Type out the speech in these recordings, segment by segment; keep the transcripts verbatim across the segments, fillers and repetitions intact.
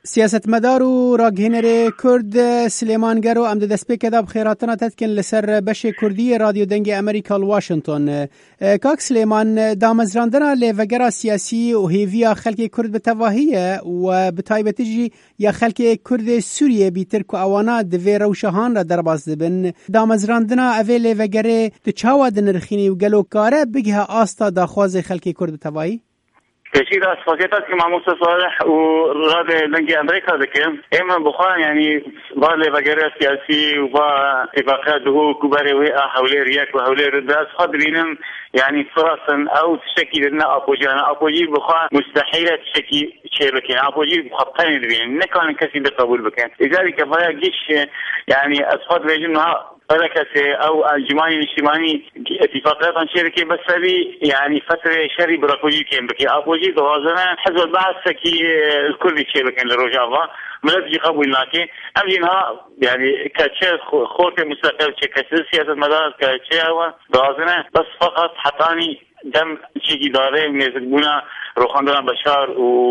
سیاستمدار و راگهنر کرد سلیمان گرو ام دست پی کداب خیراتنا تدکن لسر بش کردی رادیو دنگ امریکا واشنطن. کاک سلیمان دامزراندنا لیوگرا سیاسی و هیویا خلق کرد بتواهیه و بتایبتجی یا خلق کرد سوریه بیتر که اوانا دوی روشهان را درباز دبن. دامزراندنا اوی لیوگره تچاوا دنرخینی و گلو کاره بگه آستا داخواز خلق کرد بتواهی؟ تشير أسفاقيتات كما موسى صالح وراد لنجي أمريكا ذكر إما بخان يعني بالي بجري سياسي وبا اتفاقات هو كبار ويا حوالي رياك وحوالي رداس خادرينهم يعني فرصا أو تشكي لنا أبوجانا أبوجي بخان مستحيل تشكي شيء بكين أبوجي بخطين البين نكان كثير بقبول بكين لذلك فيا جيش يعني أسفاد بيجنها حركة أو الجماعي الاجتماعي اتفاقات عن شركة بس هذه يعني فترة شري براكوجي كين بكي أبوجي توازنا حزب البعث سكي الكل شيء بكين للرجافة ملذي قبول ناكي أمجنها يعني كاتشي خورة مستقل كاتشي سياسة مدارس كاتشي هو توازنا بس فقط حطاني دم شيء داره نزبونا روخاندنا بشار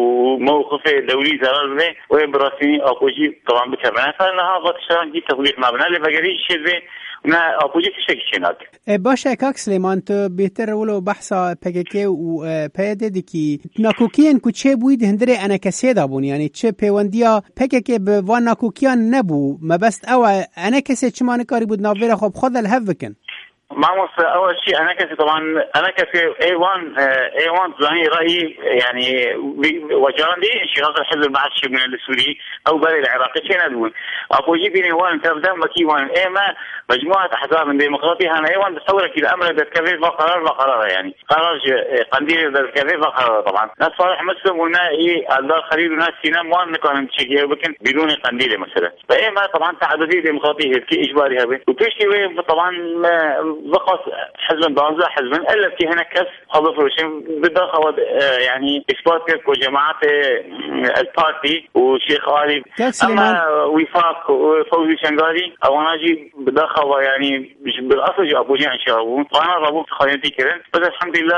وموقف دولي زرار به وبراسيني أبوجي طبعا بكرنا فإنها غطشان جي تغليق مبنى لبقري شيء نه اپوزیت شکشنات. باشه کاک سلیمان تو بهتر ولو بحثا پگکی و پیاده دکی ناکوکیان کوچه بود هندره انا کسی دابون یعنی چه پیوندیا پگکی به وان ناکوکیان نبو ما بس او انا کسی چه معنی کاری بود ناویره خب خود الهف بکن. معموس أول شيء أنا كسي طبعا أنا كسي إيه وان إيه وان زاني رأيي يعني وجاندي شخص الحزب البعث من السوري أو بلد العراقي شيء ندون أبوجي بيني وان تبدأ مكي وان إيه ما مجموعة أحزاب من ديمقراطية أنا إيه وان بتصور كده أمر بتكفير ما قرار ما قرار يعني قرار قنديل بتكفير ما قرار طبعا ناس صالح مسلم ونا إيه الدار خليل وناس سينام وان نكون نشجيه بكن بدون قنديل مثلا فإيه ما طبعا تعددية ديمقراطية كي إجباري هذا وتشتي طبعا ضغط حزب بانزا حزب الا في هنا كس حضر فروشين بالداخل يعني اثبات وجماعات البارتي وشيخ علي اما وفاق وفوزي شنغاري او ناجي بالداخل يعني بالاصل جو ابو جان شابون وانا رابون خاينتي كرن بس الحمد لله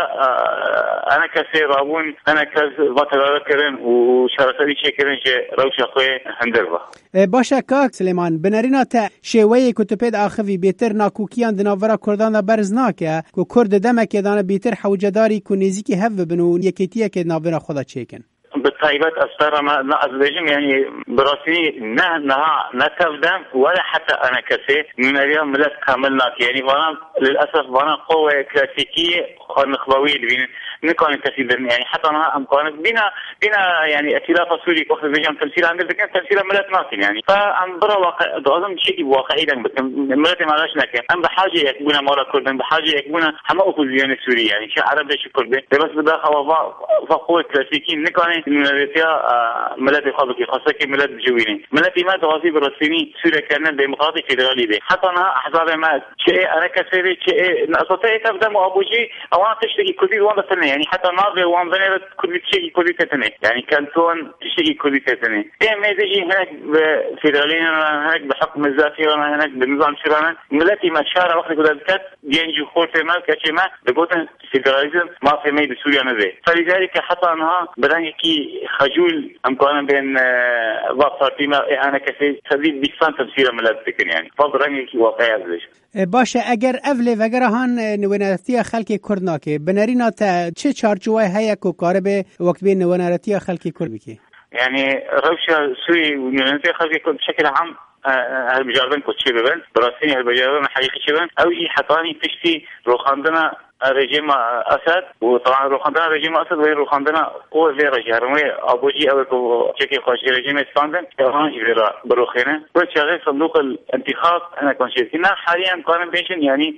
انا كسي رابون انا كز بطل كرن وشرطي شكرن روش اخوي هندربا باشا كاك سليمان بنارينا تا شويه كتبت اخوي بيتر ناكوكيان دناورا كردان برز ناکه که کرد دمک دانه بیتر حوجداری که نزیکی هف بنو یکیتیه که ناوینا خدا چیکن بالطيبات أسترى ما أزبيجم يعني براسي نه نه نتفدم ولا حتى أنا كسي من اليوم ملت كاملنا يعني وانا للأسف وانا قوة كلاسيكية خنخبوي بين نكون كثير يعني حتى أنا أمكان بينا بينا يعني ائتلاف سوري كوخ بيجام تمثيل عند لكن تمثيل ملت ناكل يعني فأم برا واقع ضازم شيء واقعي دم ملت ما لاش نكين أم بحاجة يكبونا مورا كردن بحاجة يكبونا هم أوبوزيون سوري يعني شيء عرب ليش كردن بس بداخل وفا فقوة كلاسيكية نكون ملتها ملت خاصة خاصة كملت جويني ملتي ما تغازي برسيني سوريا كان ديمقراطي فيدرالي ده حتى أنا أحزاب ما شيء أنا كسيري شيء نقطة تبدأ أبوجي أو أنا تشتكي كذي وأنا تني يعني حتى ناظر وأنا بنيت كذي شيء كذي تتني يعني كانتون تشتكي كذي تتني إيه ما تيجي هناك فيدراليين هناك بحكم الذاتي أنا هناك بنظام شرعنا ملتي ما شارع وقت كذا ذكرت ينجو خورت مال كشيء ما بقولن فيدراليزم ما في ميد سوريا نذي فلذلك حتى أنها بدأني كي خجول أمكان بين وقتي ما أنا كسي سديد بيسان تفسير ملت ذكر يعني فضرني كي واقعي أزلش باشه اگر اولی وگرهان نوانرتی خلق کرد ناکه بنارینا تا چه چارچوبی هیا کو کار به وقت بین نوانرتی خلق کرد بکی يعني روشة سوري ونوانرتی خلق کرد بشكل عام هالبجاردن كوتشي ببن براسيني هالبجاردن حقيقي شبن او شيء حطاني تشتي روخاندنا رژیم اسد و طبعا روخاندنا رژیم اسد و روخاندنا قوه زیرا جرمه ابوجی او کو چکی خوش رژیم استاندن كمان يرا بروخينه وشغل صندوق الانتخاب انا كنت هنا حاليا كان بيشن يعني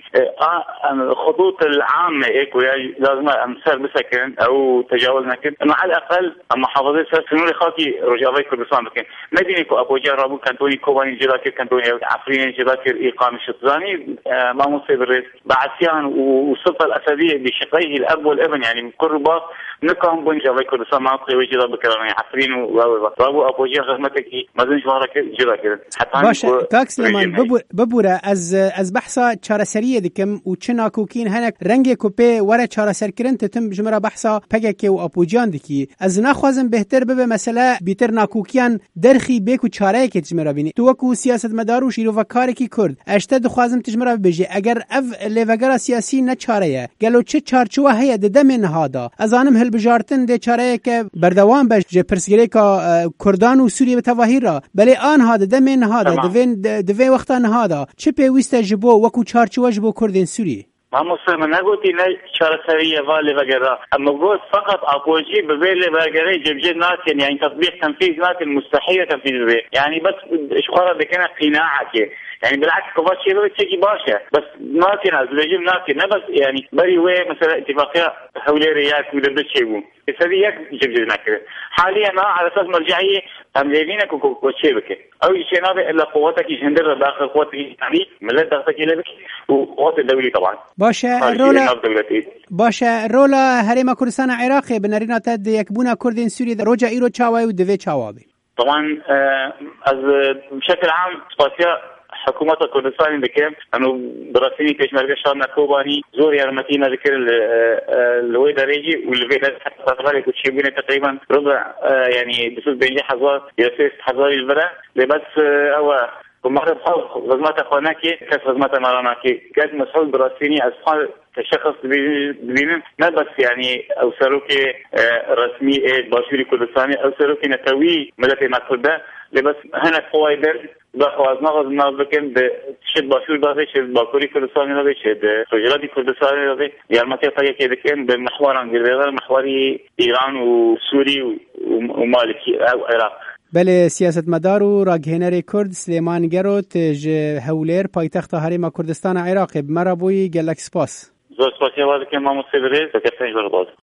الخطوط العامه ايكو لازم امسر بسكن او تجاوزنا كده مع الاقل محافظه سنوري خاطي رجاوي كردستان بكن مدينه كو ابوجي رابو كانتوني كوباني جلاكر كانتوني عفرين جلاكر اقامه شطزاني ما مصيب الرئيس بعثيان والسلطه الأسدية بشقيه الأب والابن يعني من كل رباط نكهم بنجا في كردستان مناطق وجدا بكراني حفرين وابو ابو جي خدمتك ما زين شهرك جدا كده باش كاك سليمان ببوره از از بحثا چارەسەریە دکم و چ ناکوکین هەنێک رەنگێک و پێ وەرە چارەسەرکردن تتم ژمرە بەحثا پەگێکێ و ئاپۆجیان دکی ez naxwazim bêhtir bibe mesele bîtir nakûkiyan derxî bêk û çareyekê tijmira bînî. Tu wekû siyasetmedar û şîrovekareke Kurd ez te dixwazim tijmira bibêjî eger ev lêvegera siyasî ne çare ye gelo çi çarçûwe heye di demê niha da. Ez anim hilbijartin dê çareyeke berdewam be ji pirsgirêka Kurdan û Sûriyê bi tevahî ra belê anha di demê niha da divê wexta niha da çi pêwîst e ji bo wekû çarçûwe ji bo Kurdên Sûriyê. ما مسلم نقولتي لا شرسرية والي بقرا أما قلت فقط أبوجي ببيل بقرا جبجي ناتين يعني تطبيق تنفيذ ناتين مستحيل تنفيذ به يعني بس إشخارة بكنا قناعك يعني بالعكس كبار شيء بس شيء باشا بس ناتين از رجيم ناتين بس يعني بري وين مثلا اتفاقية حولي رياك ولا بتشيبون السرية جبجي ناكره حاليا أنا على أساس مرجعية تملينك وشيبك أو شيء نابع إلا قوتك يشندر داخل قوتك يعني ملت ضغطك إلى بك وقوات الدولي طبعا باشه رولا باشه رولا هرم كردستان عراقي بنرينا تد يكبونا كردين سوريا روجا إيرو تشاوي ودفي تشاوي طبعا از بشكل عام سباسيا حكومة كردستان ذكر أنه براسيني كشمال شان كوباني زور يرمتينا ذكر الوي دريجي والوي حتى تغالي كتشيبونه تقريبا ربع يعني بسوط بينجي حزار يسيس حزار البرا لبس هو ومرة بحال غزمات أخواناكي كاس غزمات مراناكي قد مسؤول براسيني أصحاب كشخص بينهم ما بس يعني أو سلوكي رسمي باشوري كردستاني أو سلوكي نتوي ملتي مكردة لبس هنا قوايدر بخواز نغز نابكن بشد باشور داخل شد باكوري كردستاني داخل شد رجالاتي كردستاني داخل يالماتي طاقة كده كن بمحور انجليزي محوري إيران وسوري ومالكي أو عراق بله سیاستمدار و راگهنر کرد سلیمان گروت ج هولیر پایتخت هرم کردستان عراق مرا بوی گلک سپاس زور سپاسی واسه که ما مصیبه ریز و کسانی جور باز